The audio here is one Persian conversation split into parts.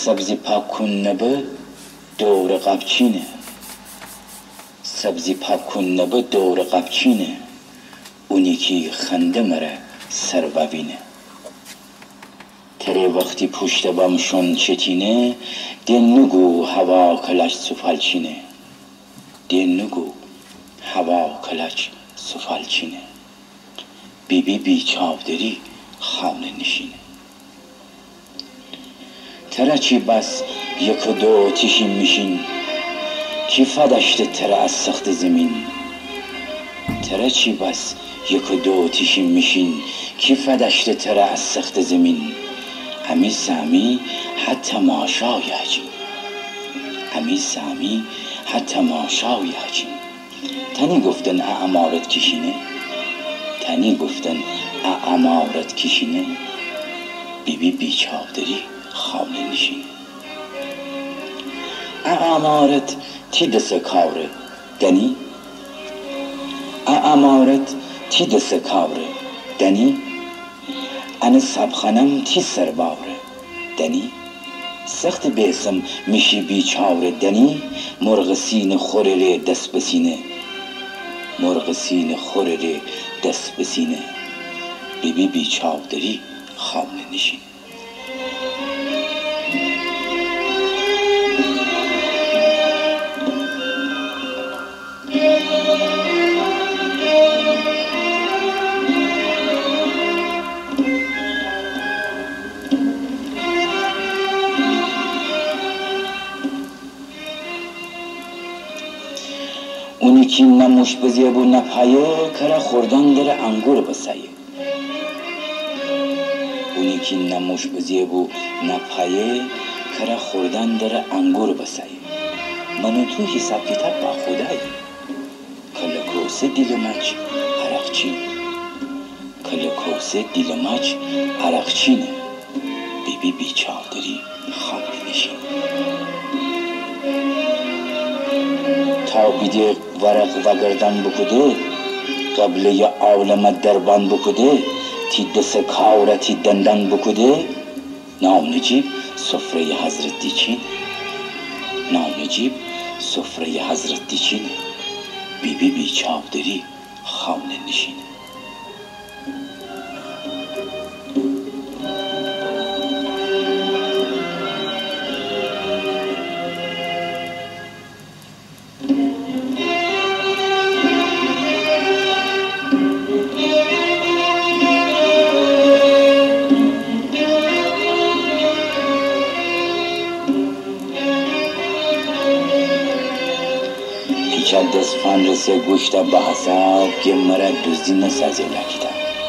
سبزی پاک کن نبه دور قبچینه، سبزی پاک کن نبه دور قبچینه، اونی که خنده مره سر ببینه. تره وقتی پشت بامشون چتینه، ده نگو هوا کلش سفالچینه، ده نگو هوا کلش سفالچینه. بی بی بی چاودری خانه نشینه. تره چی بس یک و دو تیشین میشین، کی فدشت تره از سخت زمین. تره چی بس یک و دو تیشین میشین، کی فدشت تره از سخت زمین. امی سامی حتی ماشای هجین، امی سامی حتی ماشای هجین. تنی گفتن اعمارت کشینه، تنی گفتن اعمارت کشینه. بی بی بی چاودری خانه نشینه. اعمارت تی دست کاره دنی، اعمارت تی دست کاره دنی. ان سبخنم تی سرباره دنی. سخت بیسم میشی بیچاره دنی. مرغ سینه خوره دست بسینه، مرغ سینه خوره دست بسینه. بی بی بی چاودری خانه نشینه. اونی که نموش بزیه بو نپایه، کره خوردن در انگور بسایه. اونی که نموش بزیه بو نپایه، کره خوردن در انگور بسایه. منو تو حساب کتاب با خدایی، کل کوسه دیل مچ عرقچین، کل کوسه دیل مچ عرقچینه. بی بی بی چاودری خانه نشینه. تا بیده ورق و گردن بکده، قبله عالم دربان بکده. تی دست کاره تی دندان بکده. نام نجیب سفره حضرت دیچین، نام نجیب سفره حضرت دیچین. بی بی بی چاودری خانه نشینه. پیچه دست فن رسه گوشت به حساب، که مرا دزدی نسازه لکتا.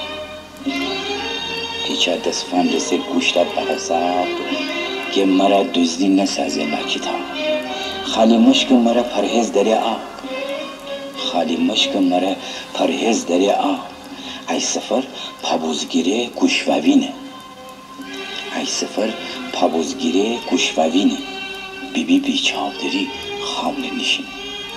پیچه دست فن رسه گوشت به حساب، که مرا دزدی نسازه لکتا. خالی مشک مرا پرهیز داری آب، خالی مشک مرا پرهیز داری آب. ای سفر پابوزگیره گوشووینه، ای سفر پابوزگیره گوشووینه. بی بی بی چاودری خانه نشینه.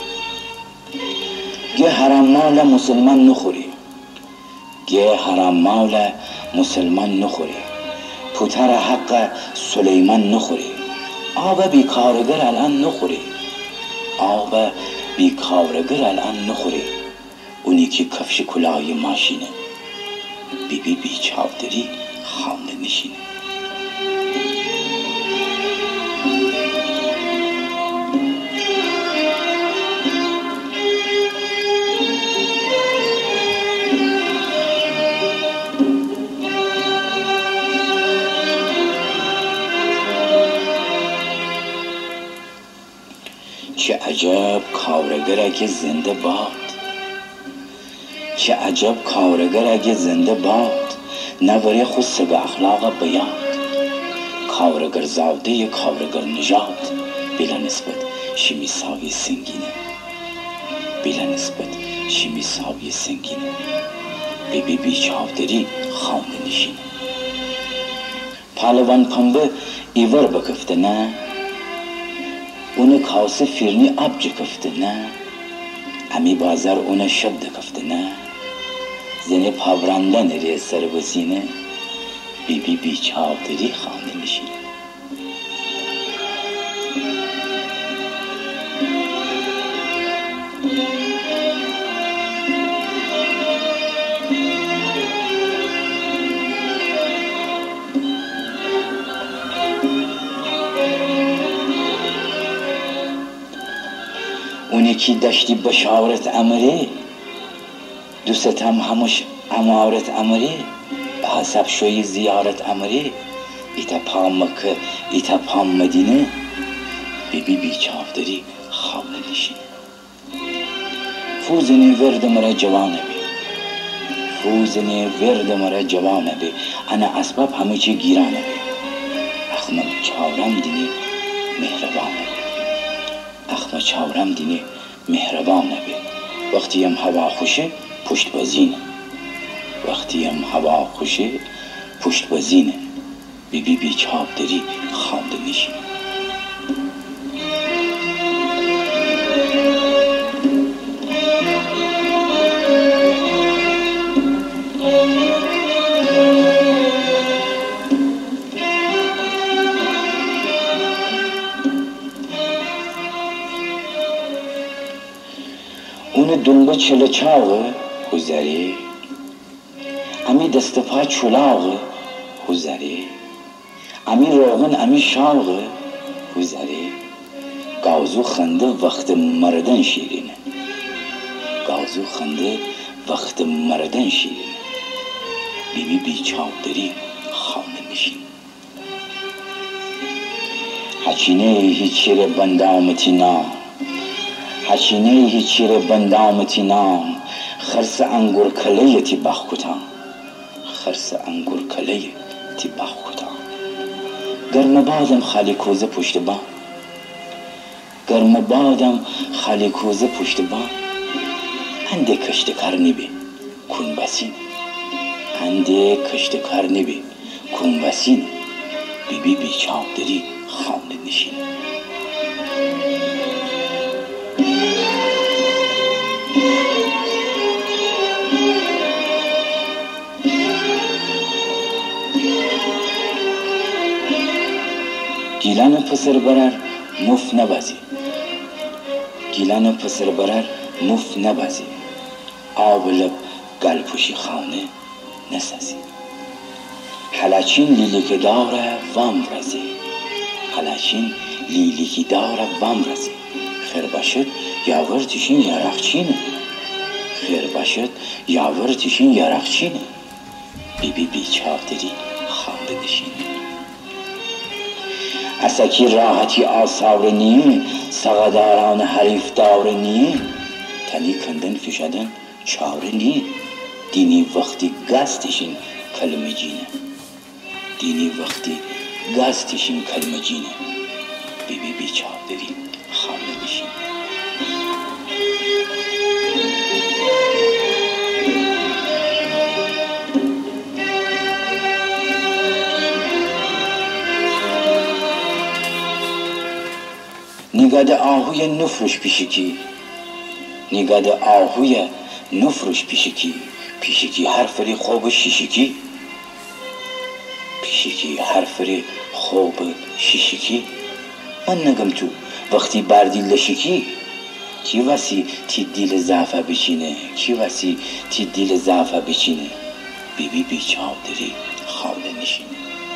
گه حرام مال مسلمان نخوری، گه حرام مال مسلمان نخوری. پوتر حق سلیمان نخوری. آب بیکارگر الان نخوری، آب بیکارگر الان نخوری. اونی که کفش کلاه ماشینه. بی بی بی چاودری خانه نشینه. چه عجب کارگر اگه زنده باد، چه عجب کارگر اگه زنده باد. نوره خود سب اخلاق بیاد. کارگر زاده کارگر نژاد، بلا نسبت شمیسای سنگینه، بلا نسبت شمیسای سنگینه. بی بی بی چاودری خانه نشینه. پهلوان پنبه ایور بکفته نه، اون کاسه فیرنی آب جکفته نه. امی بازار اون شب دکفته نه. زنی پاورانده نره سر بسینه. بی بی بی چاودری خانه نشینه. اونی که داشتی بشارت امره دوستم همش امارت امره به حسب شوی زیارت امره ایتا پا مکه ایتا پا مدینه بی بیچافداری خانه نشینه فوزنی ورد مرا جوانه بی فوزنی ورد مرا جوانه بی انا اسباب همه چی گیرانه بی اخم چاورم دینی مهربانه بی اخم چاورم دینی مهربانه بی وقتی هم هوا خوشه پشت بزینه وقتی هم هوا خوشه پشت بزینه بی بیچافداری خانه نشینه اون دنبه چله چاقه حوزری امی دست پا چلاقه حوزری امی روغن امی شاقه حوزری گازو خنده وقت مردن شیرینه گازو خنده وقت مردن شیرینه بی بیچافداری خانه نشین حچینه هیچی رو بندامتی نام حچینه هیچی رو بندامتی نام خرس انگور کلیه تی بخکتان خرس انگور کلیه تی بخکتان گرم بادم خالی کوزه پشت بام گرم بادم خالی کوزه پشت بام هنده کشت کار نبی کن بسین هنده کشت کار نبی کن بسین بی بیچافداری خانه نشین گیلان پسر برر مف نبازی گیلان پسر برر مف نبازی آب لب گل پوشی خانه نسازی حلاچین لیلی که داره وام رزی حلاچین لیلی که داره وام رزی خیر باشد یاور تیشین یارقچینه خیر باشد یاور تیشین یارقچینه بی بیچافداری خانه نشینه اسکی راحتی آثار نیه سقداران حریف دار نیه تنی کندن فشدن چاره نیه دینی وقتی گستشین کلمه جینه دینی وقتی گستشین کلمه جینه بی بیچافداری خانه نشینه نگاد آهوی نفروش پیشکی نگاد آهوی نفروش پیشکی حرفری خوب شیشکی پیشکی حرفری خوب شیشکی من نگم تو وقتی بردی لشکی کی وسی تی دیل زعفه بچینه کی وسی تی دیل زعفه بچینه بی بیچافداری خانه نشینه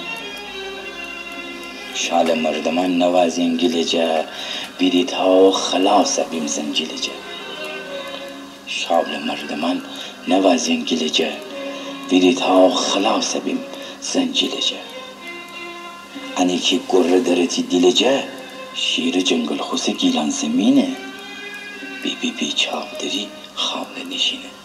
شال مردمان نوازین گلجه بیدید ها خلاص بیم زنجلجه شال مردمان نوازین گلجه بیدید ها خلاص بیم زنجلجه انی که گره درتی دیلجه شیر جنگل خوص گیلان زمینه بی بیچافداری خانه نشینه